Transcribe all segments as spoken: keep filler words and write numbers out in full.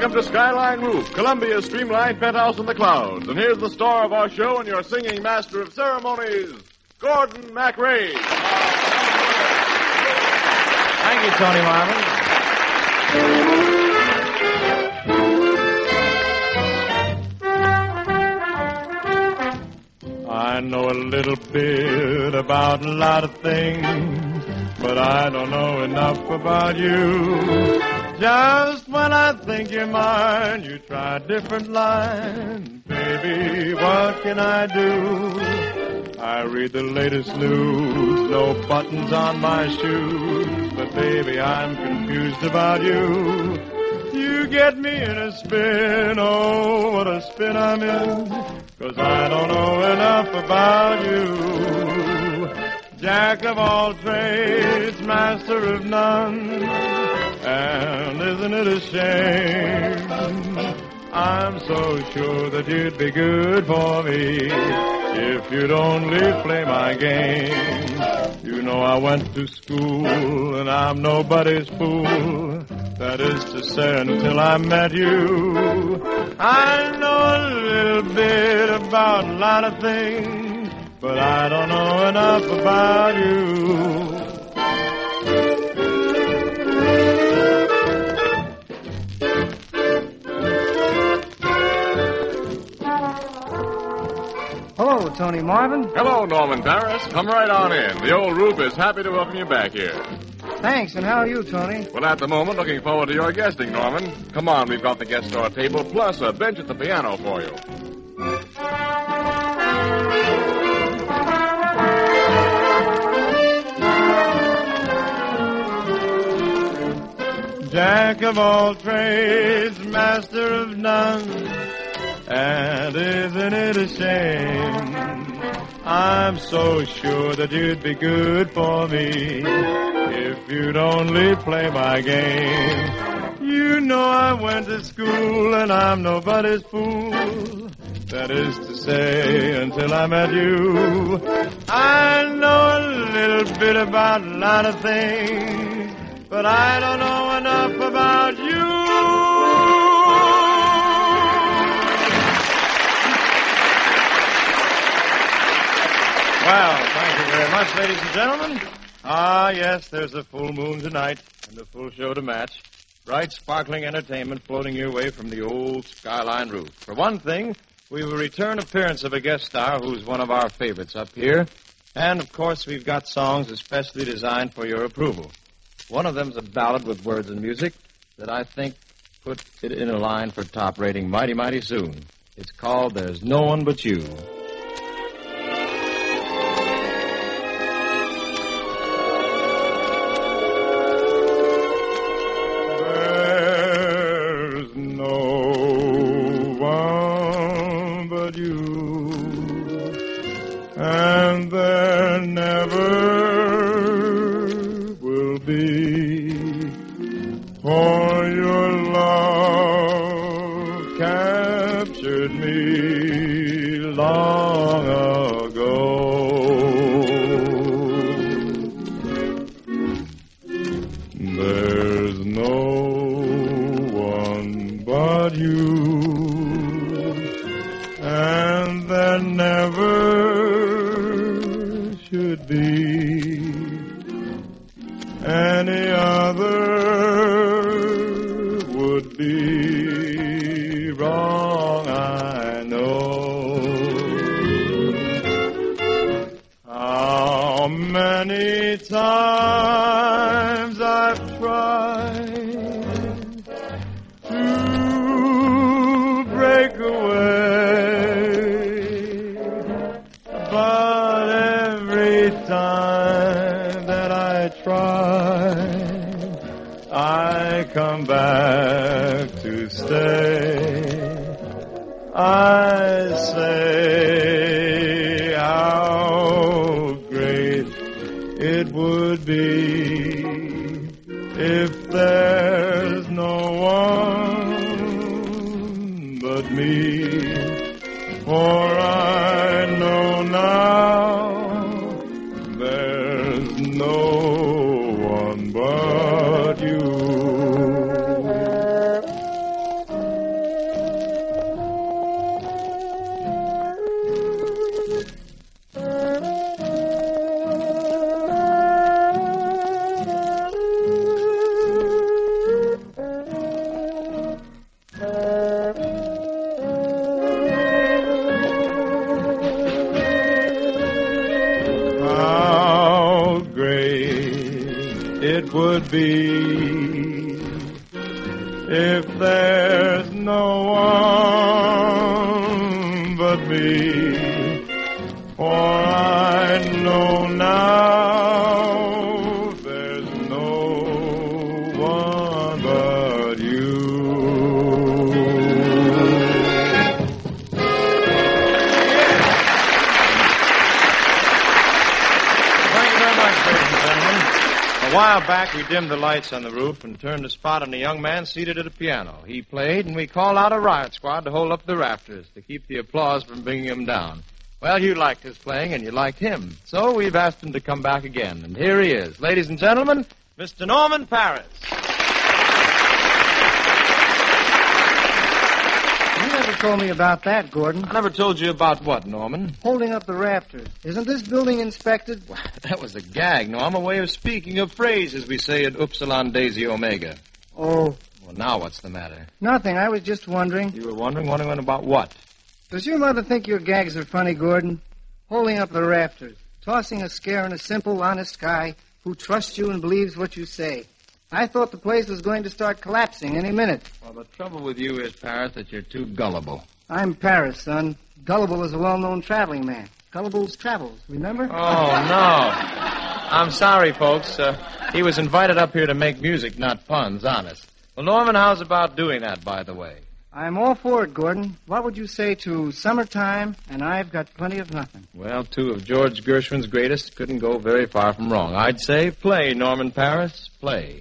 Welcome to Skyline Roof, Columbia's streamlined penthouse in the clouds. And here's the star of our show and your singing master of ceremonies, Gordon MacRae. Thank you, Tony Marvin. I know a little bit about a lot of things, but I don't know enough about you. Just when I think you're mine, you try a different line. Baby, what can I do? I read the latest news, no buttons on my shoes, but baby, I'm confused about you. You get me in a spin, oh, what a spin I'm in, 'cause I don't know enough about you. Jack of all trades, master of none, and isn't it a shame? I'm so sure that you'd be good for me if you'd only play my game. You know I went to school and I'm nobody's fool. That is to say, until I met you. I know a little bit about a lot of things, but I don't know enough about you. Hello, Tony Marvin. Hello, Norman Paris. Come right on in. The old Roof is happy to welcome you back here. Thanks, and how are you, Tony? Well, at the moment, looking forward to your guesting, Norman. Come on, we've got the guest star table, plus a bench at the piano for you. Jack of all trades, master of none, and isn't it a shame? I'm so sure that you'd be good for me if you'd only play my game. You know I went to school and I'm nobody's fool. That is to say, until I met you. I know a little bit about a lot of things, but I don't know enough about you. Well, thank you very much, ladies and gentlemen. Ah, yes, there's a full moon tonight and a full show to match. Bright, sparkling entertainment floating your way from the old Skyline Roof. For one thing, we have a return appearance of a guest star who's one of our favorites up here. And, of course, we've got songs especially designed for your approval. One of them's a ballad with words and music that I think put it in a line for top rating mighty, mighty soon. It's called There's No One But You. There's no one but you, and there never will be, for your love captured me long ago. There's no one but you, and there never should be any other would be wrong, I know. How many times I've tried to break away, but every time that I try, I come back to stay. I say how great it would be if there's no one but me, for I know now there's no one but you. it would be if there's no one but me. For I know now there's no one but you. Thank you very much, ladies and gentlemen. A while back, we dimmed the lights on the roof and turned the spot on a young man seated at a piano. He played, and we called out a riot squad to hold up the rafters to keep the applause from bringing him down. Well, you liked his playing, and you liked him. So we've asked him to come back again. And here he is. Ladies and gentlemen, Mister Norman Paris. You never told me about that, Gordon. I never told you about what, Norman? Holding up the rafters. Isn't this building inspected? That was a gag, Norm, a way of speaking of phrase, as we say at Upsilon Daisy Omega. Oh. Well, now what's the matter? Nothing. I was just wondering. You were wondering? Wondering about what? Does your mother think your gags are funny, Gordon? Holding up the rafters, tossing a scare in a simple, honest guy who trusts you and believes what you say. I thought the place was going to start collapsing any minute. Well, the trouble with you is, Paris, that you're too gullible. I'm Paris, son. Gullible is a well-known traveling man. Gullible's Travels, remember? Oh, no. I'm sorry, folks. Uh, he was invited up here to make music, not puns, honest. Well, Norman, how's about doing that, by the way? I'm all for it, Gordon. What would you say to Summertime and I've Got Plenty of Nothing? Well, two of George Gershwin's greatest couldn't go very far from wrong. I'd say play, Norman Paris, play.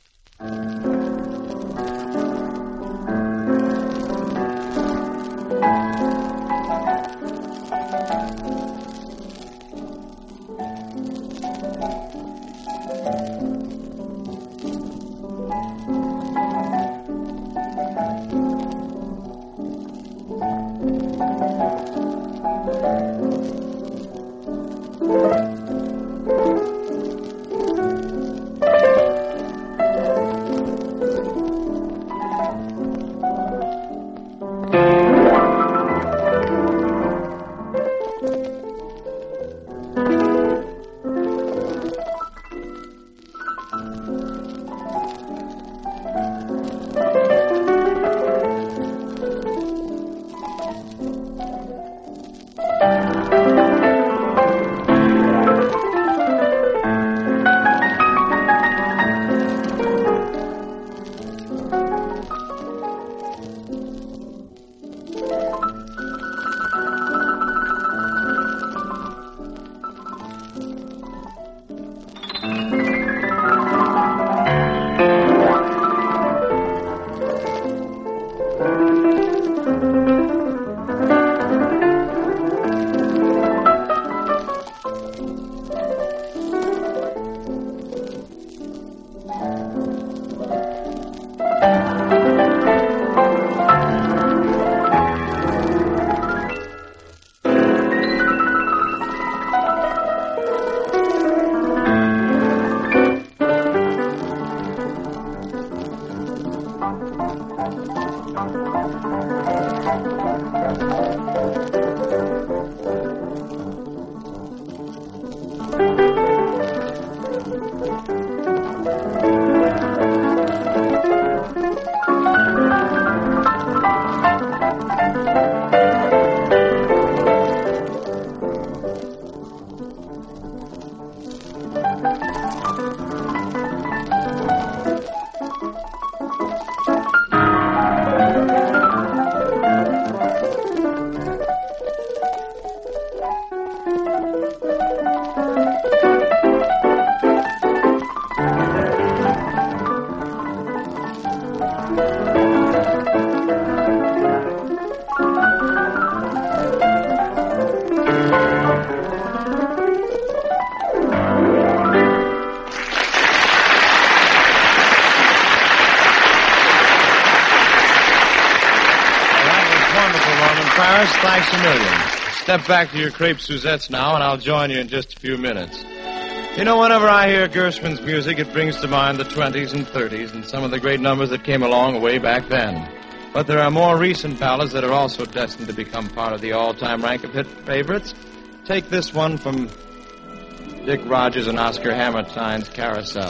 Paris, thanks a million. Step back to your crepe Suzettes now, and I'll join you in just a few minutes. You know, whenever I hear Gershwin's music, it brings to mind the twenties and thirties and some of the great numbers that came along way back then. But there are more recent ballads that are also destined to become part of the all-time rank of hit favorites. Take this one from Dick Rogers and Oscar Hammerstein's Carousel.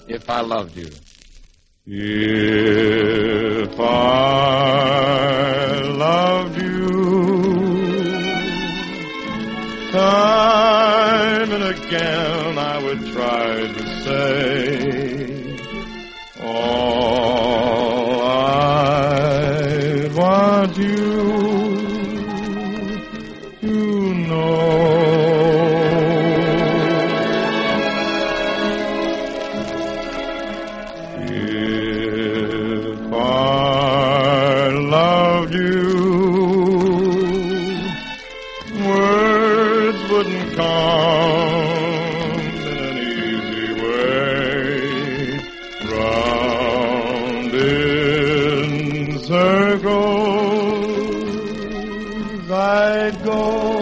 If I Loved You. If I loved you, time and again I would try to say all I want you to know. If I loved you, words wouldn't come in an easy way. Round in circles I'd go.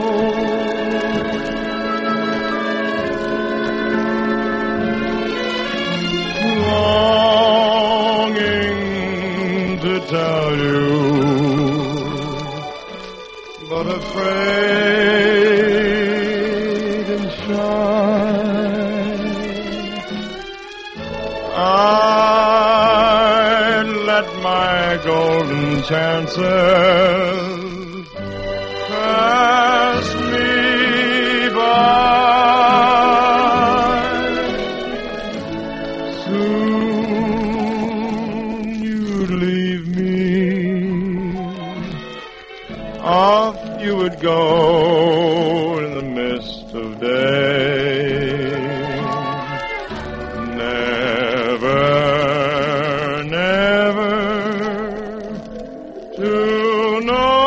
Longing to tell you, but afraid and shy. I'd let my golden chances pass me by. Soon you'd leave me, off you would go in the mist of day. Never, never to know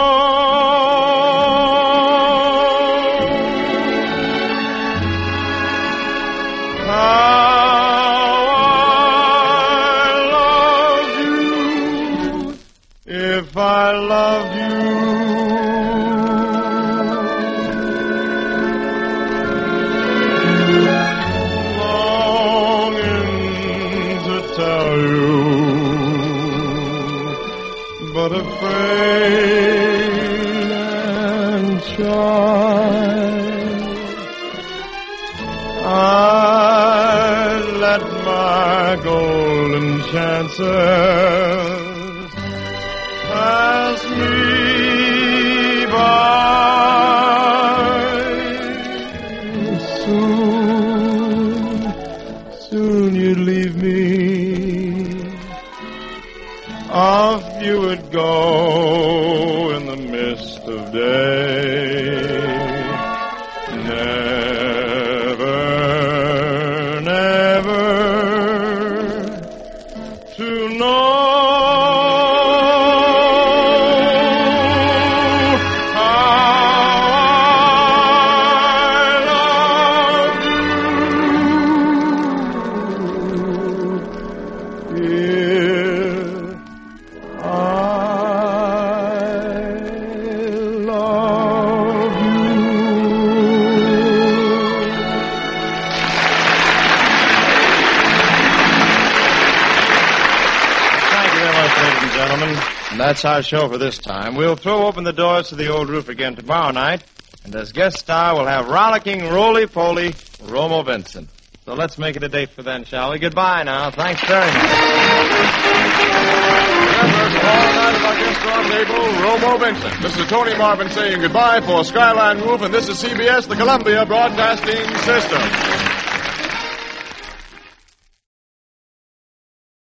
how I love you. If I loved you, tell you, but afraid and shy. I let my golden chances pass me by. Soon, soon you'd leave me, off you would go in the mist of day. Never, never to know That's our show for this time. We'll throw open the doors to the old roof again tomorrow night, and as guest star we'll have rollicking roly-poly Romo Vincent. So let's make it a date for then, shall we? Goodbye now. Thanks very much. Remember, tomorrow night at our guest rendezvous, Romo Vincent. This is Tony Marvin saying goodbye for Skyline Roof, and this is C B S, the Columbia Broadcasting System.